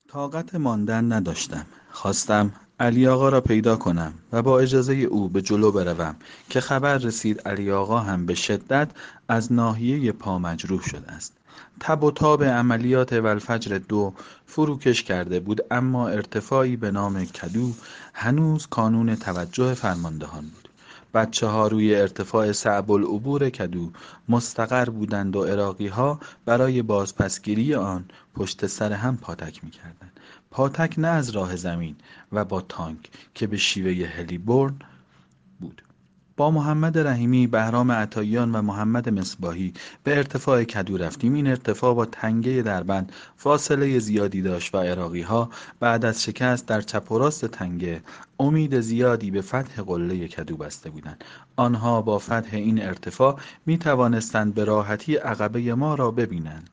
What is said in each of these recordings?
طاقت ماندن نداشتم. خواستم علی آقا را پیدا کنم و با اجازه او به جلو بروم که خبر رسید علی آقا هم به شدت از ناحیه پا مجروح شده است. تب و تاب عملیات والفجر 2 فروکش کرده بود، اما ارتفاعی به نام کدو هنوز کانون توجه فرماندهان بود. بچه‌ها روی ارتفاع صعب العبور کدو مستقر بودند و عراقی‌ها برای بازپسگیری آن پشت سر هم پاتک می‌کردند. پاتک نه از راه زمین و با تانک که به شیوه هلیبرن بود. با محمد رحیمی، بهرام عطاییان و محمد مصباحی به ارتفاع کدو رفتیم. این ارتفاع با تنگه دربند فاصله زیادی داشت و عراقی‌ها بعد از شکست در چپ و راست تنگه امید زیادی به فتح قله کدو بسته بودند. آنها با فتح این ارتفاع می توانستند به راحتی عقبه ما را ببینند.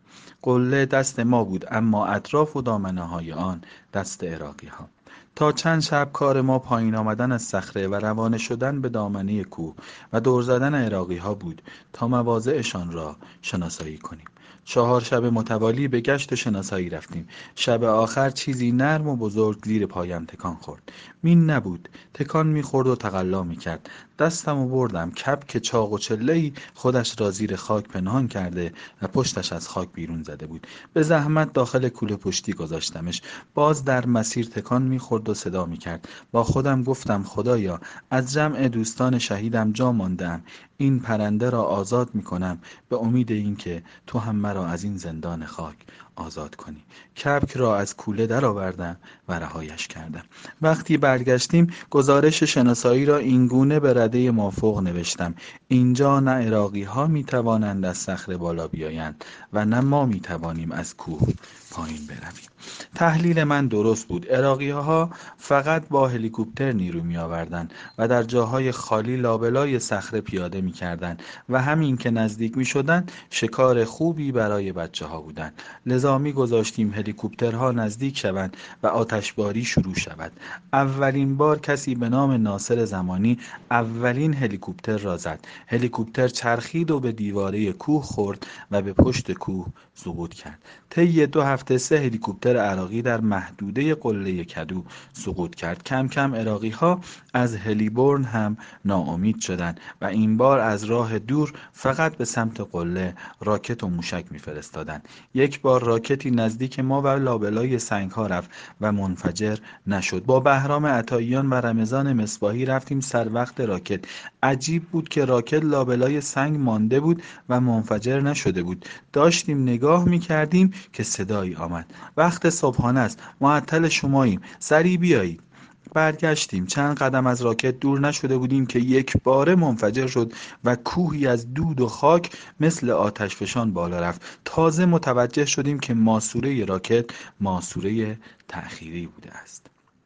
قله دست ما بود، اما اطراف و دامنه های آن دست عراقی ها. تا چند شب کار ما پایین آمدن از صخره و روانه شدن به دامنه کوه و دور زدن عراقی ها بود تا مواضعشان را شناسایی کنیم. 4 شب متوالی به گشت و شناسایی رفتیم. شب آخر چیزی نرم و بزرگ زیر پایم تکان خورد. مین نبود، تکان میخورد و تقلا میکرد. دستم و بردم. کبک چاق و چله‌ای خودش را زیر خاک پنهان کرده و پشتش از خاک بیرون زده بود. به زحمت داخل کوله پشتی گذاشتمش. باز در مسیر تکان میخورد و صدا میکرد. با خودم گفتم خدایا، از جمع دوستان شهیدم جا مانده‌ام. این پرنده را آزاد میکنم به امید اینکه تو هم مرا از این زندان خاک آزاد کنی. کبک را از کوله درآوردم و رهایش کردم. وقتی برگشتیم گزارش شناسایی را اینگونه به رده مافوق نوشتم: اینجا نه عراقی ها می توانند از صخره بالا بیایند و نه ما می توانیم از کوه پایین برویم. تحلیل من درست بود. عراقی ها فقط با هلیکوپتر نیرو می آوردند و در جاهای خالی لابلای صخره پیاده می کردند و همین که نزدیک می شدند شکار خوبی برای بچه ها بودند. لذا می گذاشتیم هلیکوپترها نزدیک شوند و آتشباری شروع شود. اولین بار کسی به نام ناصر زمانی اولین هلیکوپتر را زد. هلیکوپتر چرخید و به دیواره کوه خورد و به پشت کوه سقوط کرد. طی 2 هفته 3 هلیکوپتر عراقی در محدوده قله کدو سقوط کرد. کم کم عراقی ها از هلیبرن هم ناامید شدند و این بار از راه دور فقط به سمت قله راکت و موشک میفرستادند. یک بار راکتی نزدیک ما و لابلای سنگ ها رفت و منفجر نشد. با بهرام عطاییان و رمضان مصباحی رفتیم سر وقت راکت. عجیب بود که راکت لابلای سنگ مانده بود و منفجر نشده بود. داشتیم نگاه می‌کردیم که صدایی آمد: وقت صبحانه است، معطل شماییم، سریع بیایید. برگشتیم. چند قدم از راکت دور نشده بودیم که یک باره منفجر شد و کوهی از دود و خاک مثل آتشفشان بالا رفت. تازه متوجه شدیم که ماسوره راکت ماسوره تأخیری بوده است.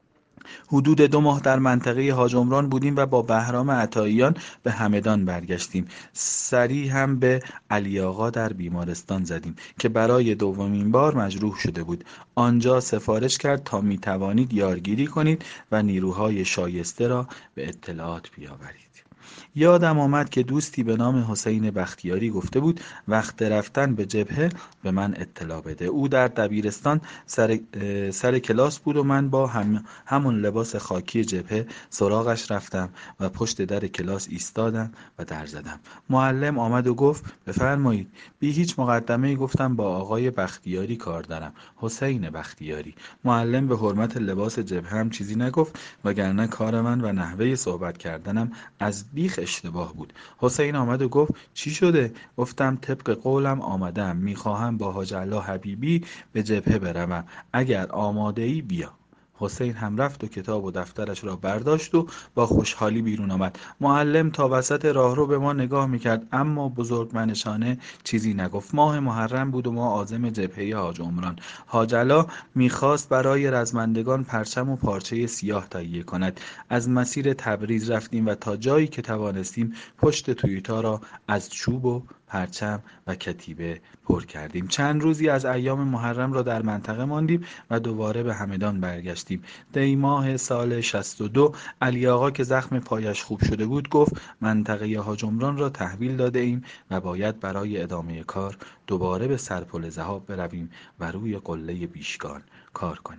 حدود 2 ماه در منطقه حاج عمران بودیم و با بهرام عطاییان به همدان برگشتیم. سری هم به علی آقا در بیمارستان زدیم که برای دومین بار مجروح شده بود. آنجا سفارش کرد تا می توانید یارگیری کنید و نیروهای شایسته را به اطلاعات بیاورید. یادم آمد که دوستی به نام حسین بختیاری گفته بود وقت رفتن به جبهه به من اطلاع بده. او در دبیرستان سر کلاس بود و من با همون لباس خاکی جبهه سراغش رفتم و پشت در کلاس ایستادم و در زدم. معلم آمد و گفت بفرمایید. بی هیچ مقدمه‌ای گفتم با آقای بختیاری کار دارم، حسین بختیاری. معلم به حرمت لباس جبهه هم چیزی نگفت، وگرنه کار من و نحوه صحبت کردنم از بیخ اشتباه بود. حسین آمد و گفت چی شده؟ گفتم طبق قولم آمدم، میخواهم با حاج علا حبیبی به جبهه بروم، اگر آماده ای بیا. حسین هم رفت و کتاب و دفترش را برداشت و با خوشحالی بیرون آمد. معلم تا وسط راهرو به ما نگاه میکرد، اما بزرگمنشانه چیزی نگفت. ماه محرم بود و ما عازم جبهه حاج عمران. حاج علا میخواست برای رزمندگان پرچم و پارچه سیاه تهیه کند. از مسیر تبریز رفتیم و تا جایی که توانستیم پشت تویوتا را از چوب و پرچم و کتیبه پر کردیم. چند روزی از ایام محرم را در منطقه ماندیم و دوباره به همدان برگشتیم. دی ماه سال 62 علی آقا که زخم پایش خوب شده بود گفت منطقه حاج عمران را تحویل داده ایم و باید برای ادامه کار دوباره به سرپل ذهاب برویم و روی قله بیشگان کار کنیم.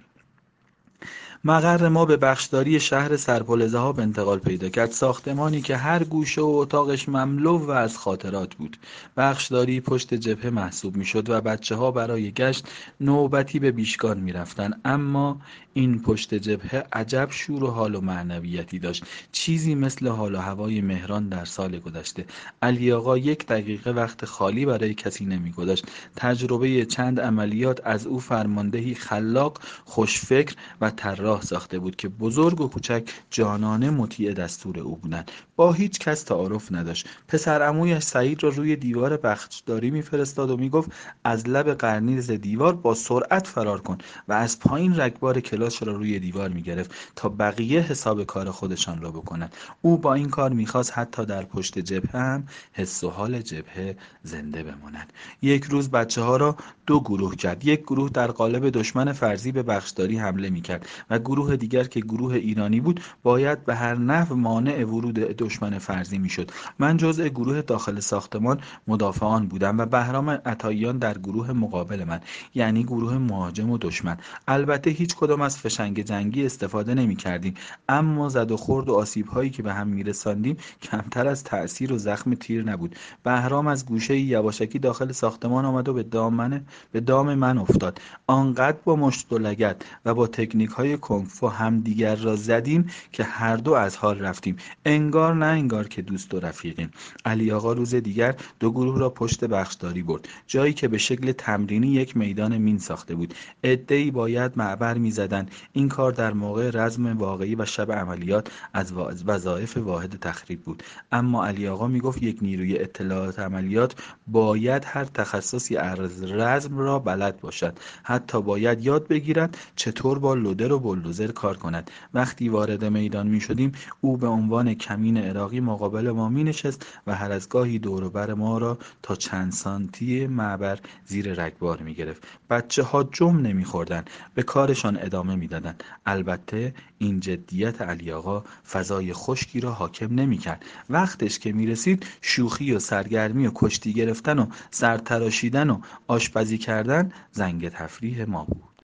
مقر ما به بخشداری شهر سرپل ذهاب انتقال پیدا کرد، ساختمانی که هر گوشه و اتاقش مملو و از خاطرات بود. بخشداری پشت جبهه محسوب میشد و بچه‌ها برای گشت نوبتی به بیشگان میرفتند، اما این پشت جبهه عجب شور و حال و معنویتی داشت، چیزی مثل حال و هوای مهران در سال گذشته. علی آقا 1 دقیقه وقت خالی برای کسی نمیگذاشت. تجربه چند عملیات از او فرماندهی خلاق، خوشفکر و طراح ساخته بود که بزرگ و کوچک جانانه مطیع دستور او بودند. با هیچ کس تعارف نداشت. پسر عمویش سعید را روی دیوار بخشداری میفرستاد و میگفت از لب قرنیز دیوار با سرعت فرار کن و از پایین رگبار کلاس را روی دیوار میگرفت تا بقیه حساب کار خودشان را بکنند. او با این کار میخواست حتی در پشت جبهه هم حس و حال جبهه زنده بماند. یک روز بچه‌ها را 2 گروه کرد. یک گروه در قالب دشمن فرضی به بخشداری حمله میکرد و گروه دیگر که گروه ایرانی بود باید به هر نحو مانع ورود دشمن فرضی میشد. من جزء گروه داخل ساختمان مدافعان بودم و بهرام عطاییان در گروه مقابل من، یعنی گروه مهاجم و دشمن. البته هیچ کدام از فشنگ جنگی استفاده نمی کردیم، اما زد و خورد و آسیب هایی که به هم می رساندیم کمتر از تأثیر و زخم تیر نبود. بهرام از گوشه یواشکی داخل ساختمان آمد و به دام من افتاد. آنقدر با مشت و لگد و با تکنیک های کنگفو همدیگر را زدیم که هر دو از حال رفتیم، انگار نه انگار که دوست و رفیقیم. علی آقا روز دیگر 2 گروه را پشت بخشداری برد، جایی که به شکل تمرینی یک میدان مین ساخته بود. عده‌ای باید معبر می‌زدند. این کار در موقع رزم واقعی و شب عملیات از وظایف واحد تخریب بود، اما علی آقا میگفت یک نیروی اطلاعات عملیات باید هر تخصصی از رزم را بلد باشد، حتی باید یاد بگیرد چطور با لودر و بولدوزر کار کند. وقتی وارد میدان می شدیم او به عنوان کمین عراقی مقابل ما می نشست و هر از گاهی دور و بر ما را تا چند سانتی معبر زیر رگبار می گرفت. بچه ها جم نمی خوردن، به کارشان ادامه می دادن. البته این جدیت علی آقا فضای خشکی را حاکم نمی کرد. وقتش که می رسید شوخی و سرگرمی و کشتی گرفتن و سرتراشیدن و آشپزی کردن زنگ تفریح ما بود.